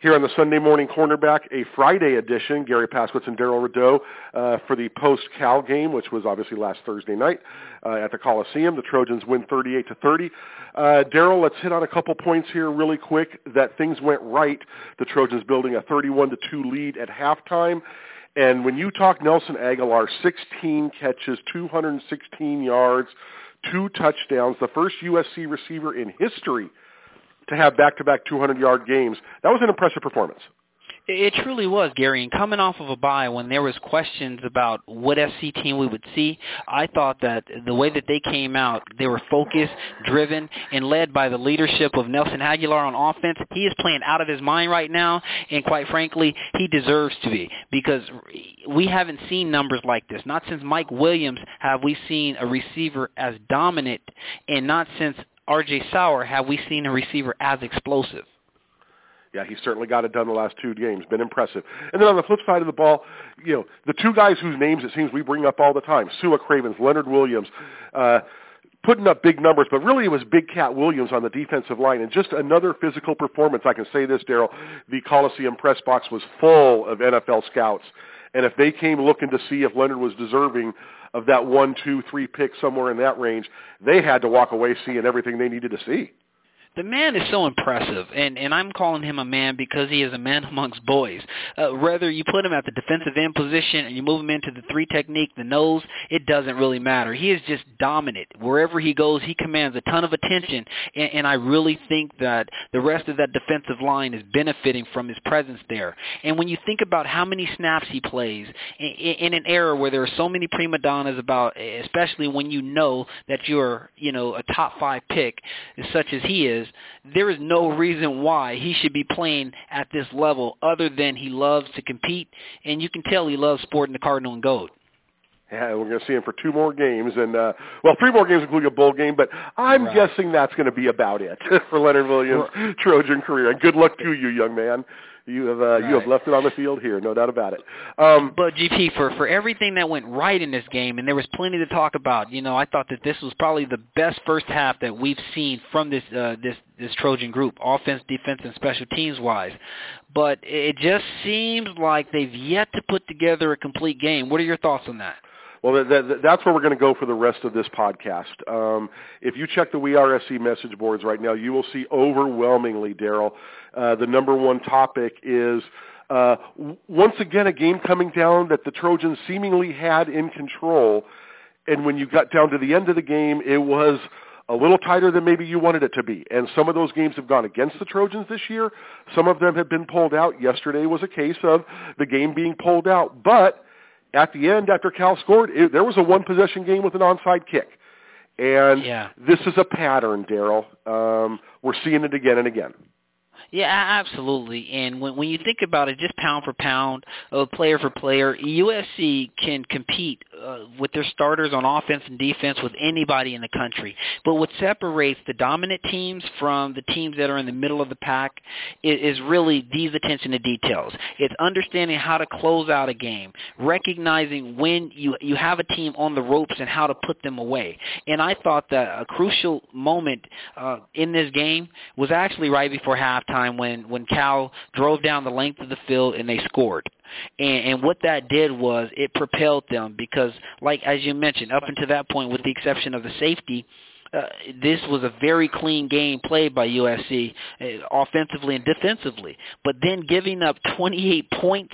Here on the Sunday Morning Cornerback, a Friday edition, Gary Paskowitz and Darrell Rideau for the post-Cal game, which was obviously last Thursday night at the Coliseum. The Trojans win 38-30. Darrell, let's hit on a couple points here really quick that things went right. The Trojans building a 31-2 lead at halftime. And when you talk Nelson Aguilar, 16 catches, 216 yards, 2 touchdowns, the first USC receiver in history to have back-to-back 200-yard games. That was an impressive performance. It truly was, Gary. And coming off of a bye when there was questions about what SC team we would see, I thought that the way that they came out, they were focused, driven, and led by the leadership of Nelson Aguilar on offense. He is playing out of his mind right now, and quite frankly, he deserves to be because we haven't seen numbers like this. Not since Mike Williams have we seen a receiver as dominant, and not since R.J. Sauer have we seen a receiver as explosive. Yeah, he's certainly got it done the last 2 games. Been impressive. And then on the flip side of the ball, you know, the 2 guys whose names it seems we bring up all the time, Sua Cravens, Leonard Williams, putting up big numbers, but really it was Big Cat Williams on the defensive line. And just another physical performance. I can say this, Darrell, the Coliseum press box was full of NFL scouts. And if they came looking to see if Leonard was deserving of that 1, 2, 3 pick somewhere in that range, they had to walk away seeing everything they needed to see. The man is so impressive, and I'm calling him a man because he is a man amongst boys. Whether you put him at the defensive end position and you move him into the 3 technique, the nose, it doesn't really matter. He is just dominant. Wherever he goes, he commands a ton of attention, and I really think that the rest of that defensive line is benefiting from his presence there. And when you think about how many snaps he plays in an era where there are so many prima donnas about, especially when you know that you're, a top 5 pick, such as he is, there is no reason why he should be playing at this level other than he loves to compete, and you can tell he loves sporting the Cardinal and Gold. Yeah, we're going to see him for 2 more games, and 3 more games including a bowl game, but I'm guessing that's going to be about it for Leonard Williams' Trojan career. And good luck to you, young man. You have left it on the field here, no doubt about it. But GP, for everything that went right in this game, and there was plenty to talk about. I thought that this was probably the best first half that we've seen from this Trojan group, offense, defense, and special teams wise. But it just seems like they've yet to put together a complete game. What are your thoughts on that? Well, that's where we're going to go for the rest of this podcast. If you check the We Are SC message boards right now, you will see overwhelmingly, Darrell, the number one topic is once again a game coming down that the Trojans seemingly had in control, and when you got down to the end of the game, it was a little tighter than maybe you wanted it to be. And some of those games have gone against the Trojans this year. Some of them have been pulled out. Yesterday was a case of the game being pulled out, but at the end, after Cal scored, there was a 1-possession game with an onside kick. And this is a pattern, Darrell. We're seeing it again and again. Yeah, absolutely. And when you think about it, just pound for pound, player for player, USC can compete with their starters on offense and defense with anybody in the country. But what separates the dominant teams from the teams that are in the middle of the pack is really these attention to details. It's understanding how to close out a game, recognizing when you have a team on the ropes and how to put them away. And I thought that a crucial moment in this game was actually right before halftime, when Cal drove down the length of the field and they scored. And what that did was it propelled them because, like as you mentioned, up until that point, with the exception of the safety, this was a very clean game played by USC, offensively and defensively. But then giving up 28 points,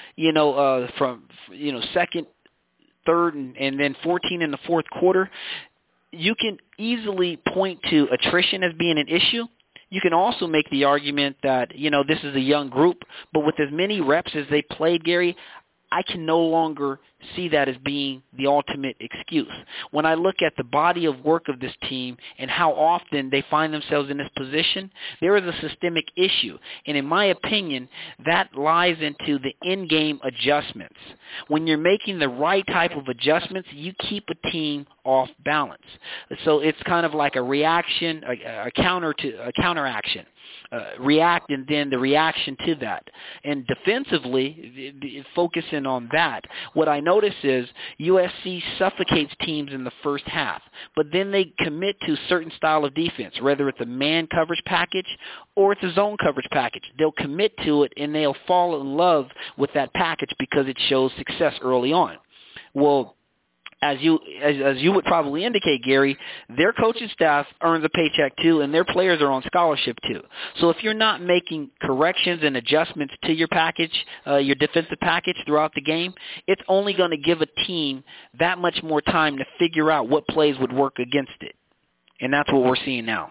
from second, third, and then 14 in the fourth quarter, you can easily point to attrition as being an issue. You can also make the argument that, this is a young group, but with as many reps as they played, Gary, I can no longer see that as being the ultimate excuse. When I look at the body of work of this team and how often they find themselves in this position, there is a systemic issue. And in my opinion, that lies into the in-game adjustments. When you're making the right type of adjustments, you keep a team off balance. So it's kind of like a reaction, a counteraction. react, and then the reaction to that. And defensively, focusing on that, what I notice is USC suffocates teams in the first half, but then they commit to a certain style of defense, whether it's a man coverage package or it's a zone coverage package. They'll commit to it, and they'll fall in love with that package because it shows success early on. Well, as you would probably indicate, Gary, their coaching staff earns a paycheck too, and their players are on scholarship too. So if you're not making corrections and adjustments to your package, your defensive package throughout the game, it's only going to give a team that much more time to figure out what plays would work against it, and that's what we're seeing now.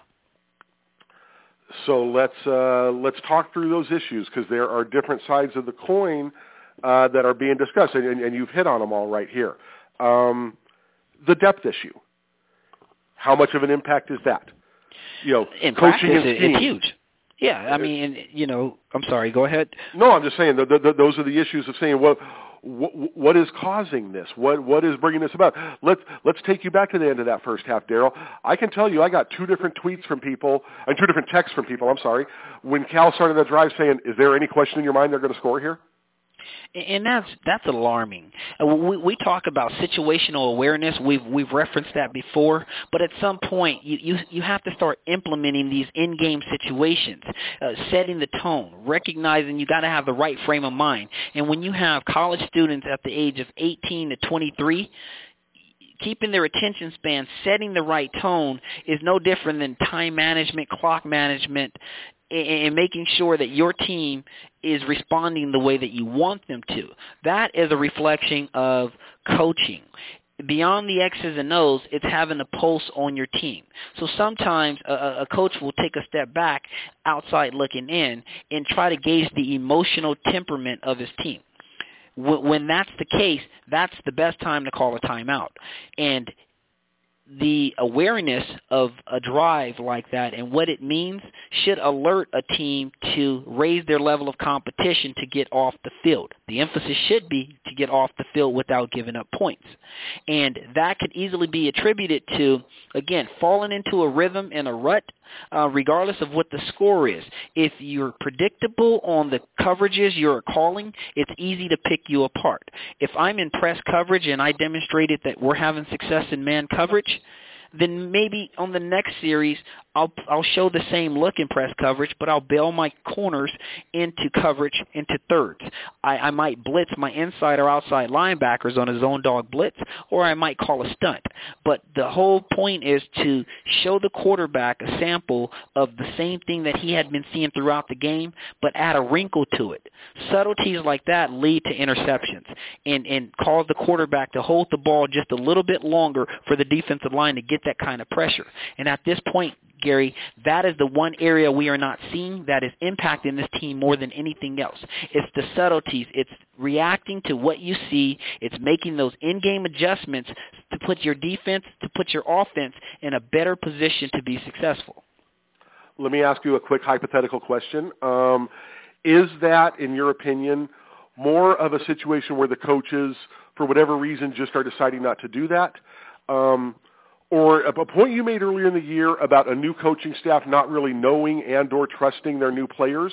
So let's talk through those issues, because there are different sides of the coin that are being discussed, and you've hit on them all right here. The depth issue. How much of an impact is that? In coaching practice, it's huge. Yeah, I mean, I'm sorry. Go ahead. No, I'm just saying those are the issues of saying what is causing this? What is bringing this about? Let's take you back to the end of that first half, Daryl. I can tell you, I got two different texts from people. I'm sorry. When Cal started that drive, saying, "Is there any question in your mind they're going to score here?" And that's alarming. We talk about situational awareness. We've referenced that before, but at some point you have to start implementing these in-game situations, setting the tone, recognizing you got to have the right frame of mind. And when you have college students at the age of 18 to 23, keeping their attention span, setting the right tone is no different than time management, clock management, and making sure that your team is responding the way that you want them to. That is a reflection of coaching. Beyond the X's and O's, it's having a pulse on your team. So sometimes a coach will take a step back, outside looking in, and try to gauge the emotional temperament of his team. When that's the case, that's the best time to call a timeout. And the awareness of a drive like that and what it means should alert a team to raise their level of competition to get off the field. The emphasis should be to get off the field without giving up points. And that could easily be attributed to, again, falling into a rhythm and a rut, regardless of what the score is. If you're predictable on the coverages you're calling, it's easy to pick you apart. If I'm in press coverage and I demonstrated that we're having success in man coverage, then maybe on the next series I'll show the same look in press coverage, but I'll bail my corners into coverage into thirds. I might blitz my inside or outside linebackers on a zone dog blitz, or I might call a stunt. But the whole point is to show the quarterback a sample of the same thing that he had been seeing throughout the game, but add a wrinkle to it. Subtleties like that lead to interceptions and cause the quarterback to hold the ball just a little bit longer for the defensive line to get that kind of pressure. And at this point, Gary, that is the one area we are not seeing that is impacting this team more than anything else. It's the subtleties. It's reacting to what you see. It's making those in-game adjustments to put your defense, to put your offense in a better position to be successful. Let me ask you a quick hypothetical question. Is that, in your opinion, more of a situation where the coaches, for whatever reason, just are deciding not to do that? Or a point you made earlier in the year about a new coaching staff not really knowing and or trusting their new players.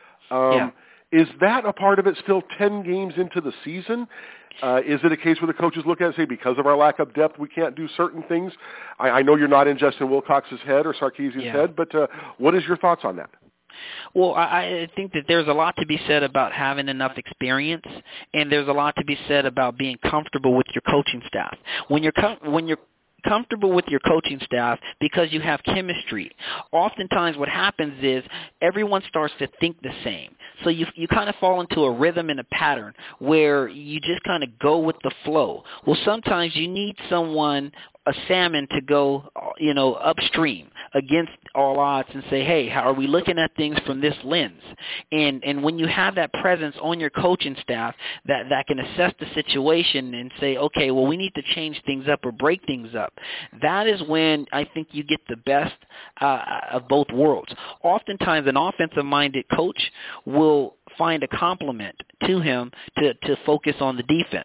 Is that a part of it still 10 games into the season? Is it a case where the coaches look at it and say, because of our lack of depth, we can't do certain things? I know you're not in Justin Wilcox's head or Sarkisian's head, but what is your thoughts on that? Well, I think that there's a lot to be said about having enough experience, and there's a lot to be said about being comfortable with your coaching staff. When you're comfortable with your coaching staff because you have chemistry, oftentimes what happens is everyone starts to think the same. So you kind of fall into a rhythm and a pattern where you just kind of go with the flow. Well, sometimes you need someone, a salmon, to go, upstream against all odds and say, hey, how are we looking at things from this lens? And when you have that presence on your coaching staff that can assess the situation and say, okay, well, we need to change things up or break things up, that is when I think you get the best of both worlds. Oftentimes an offensive-minded coach will find a complement to him to focus on the defense.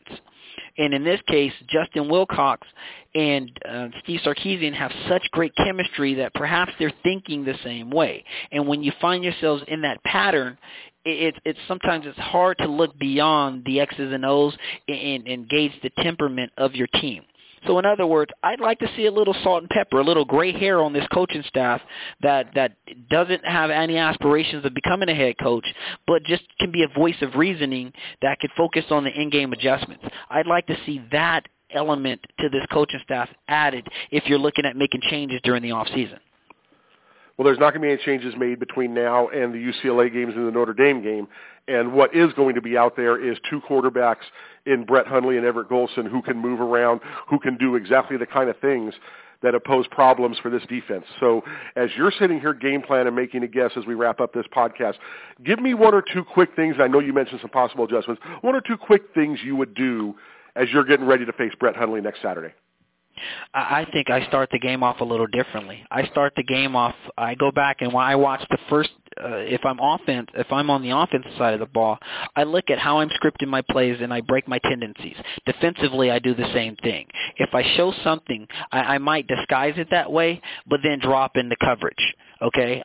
And in this case, Justin Wilcox and Steve Sarkisian have such great chemistry that perhaps they're thinking the same way. And when you find yourselves in that pattern, it's sometimes it's hard to look beyond the X's and O's and gauge the temperament of your team. So in other words, I'd like to see a little salt and pepper, a little gray hair on this coaching staff that doesn't have any aspirations of becoming a head coach, but just can be a voice of reasoning that could focus on the in-game adjustments. I'd like to see that element to this coaching staff added if you're looking at making changes during the offseason. Well, there's not going to be any changes made between now and the UCLA games and the Notre Dame game. And what is going to be out there is two quarterbacks in Brett Hundley and Everett Golson who can move around, who can do exactly the kind of things that pose problems for this defense. So as you're sitting here game plan and making a guess as we wrap up this podcast, give me one or two quick things. I know you mentioned some possible adjustments. One or two quick things you would do as you're getting ready to face Brett Hundley next Saturday. I think I start the game off a little differently. I go back and when I watch the first, if I'm on the offensive side of the ball, I look at how I'm scripting my plays and I break my tendencies. Defensively, I do the same thing. If I show something, I might disguise it that way, but then drop into coverage. Okay,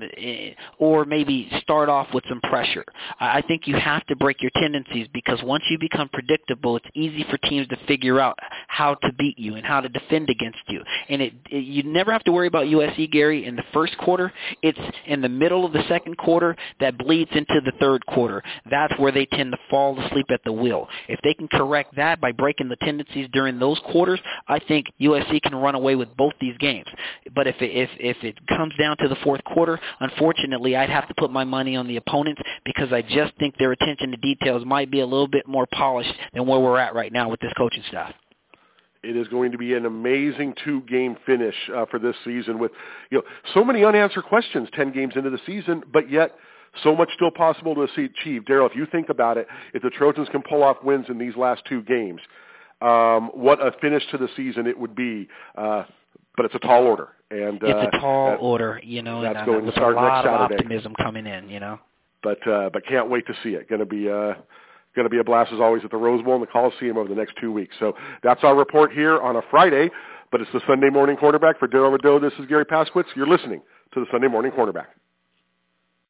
or maybe start off with some pressure. I think you have to break your tendencies because once you become predictable, it's easy for teams to figure out how to beat you and how to defend against you. And you never have to worry about USC, Gary, in the first quarter. It's in the middle of the second quarter that bleeds into the third quarter. That's where they tend to fall asleep at the wheel. If they can correct that by breaking the tendencies during those quarters, I think USC can run away with both these games. But if it comes down to the fourth quarter, unfortunately, I'd have to put my money on the opponents because I just think their attention to details might be a little bit more polished than where we're at right now with this coaching staff. It is going to be an amazing two-game finish for this season with so many unanswered questions 10 games into the season, but yet so much still possible to achieve. Darryl, if you think about it, if the Trojans can pull off wins in these last two games, what a finish to the season it would be. But it's a tall order. And it's a tall order, That's going to start next Saturday. A lot of optimism coming in, But can't wait to see it. Going to be a blast as always at the Rose Bowl and the Coliseum over the next 2 weeks. So that's our report here on a Friday, but it's the Sunday Morning Quarterback. For Darryl Rideaux, this is Gary Paskowitz. You're listening to the Sunday Morning Quarterback.